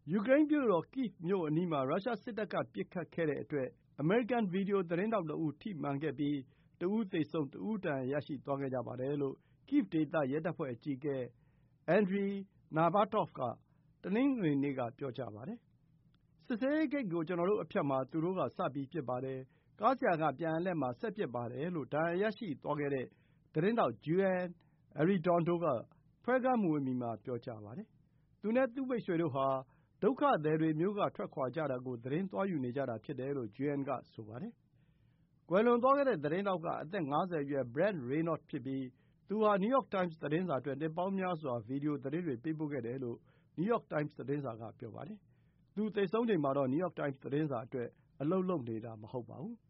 ယူကရိန်းမြို့တော် Kyiv မြို့အနီးမှာ ရုရှားစစ်တပ်က ပစ်ခတ်ခဲ့တဲ့အတွက် အမေရိကန် ဗွီဒီယိုသတင်းထောက် ၂ ဦး ထိမှန်ခဲ့ပြီး တဦးသေဆုံး၊ တဦး ဒဏ်ရာရသွားခဲ့ကြပါတယ်လို့ Kyiv ဒေသ ရဲတပ်ဖွဲ့အကြီးအကဲ Andriy Nabatov က တနင်္ဂနွေနေ့က ပြောပါတယ်။ စစ်ဆေးရေးဂိတ်ကို ကျနော်တို့အဖြတ်မှာ သူတို့က စပြီး ပစ်ပါတယ်။ ကားဆရာက ပြန်အလှည့်မှာ ဆက်ပစ်ပါတယ်လို့ ဒဏ်ရာရသွားတဲ့ သတင်းထောက် Joanne Arredondo က ဖွဲ့ကားမဝင်မီမှာ ပြောပါတယ်။ သူနဲ့ သူ့မိတ်ဆွေတို့ဟာ ဒုက္ခသည်တွေ မြို့ကထွက်ခွါကြတာကို သတင်းသွားယူနေကြတာဖြစ်တယ်လို့ Joanne က ဆိုပါတယ်။ ကွယ်လွန်သွားတဲ့ သတင်းထောက်က အသက် ၅၀ အရွယ် Brent Renaud ဖြစ်ပြီး သူဟာ New York Times သတင်းစာအတွက် နှစ်ပေါင်းများစွာ ဗွီဒီယိုသတင်းတွေ ပေးပို့ခဲ့တယ်လို့ New York Times သတင်းစာက ပြောပါတယ်။ သူသေဆုံးချိန်မှာတော့ New York Times သတင်းစာအတွက် အလုပ်လုပ်နေတာ မဟုတ်ပါဘူး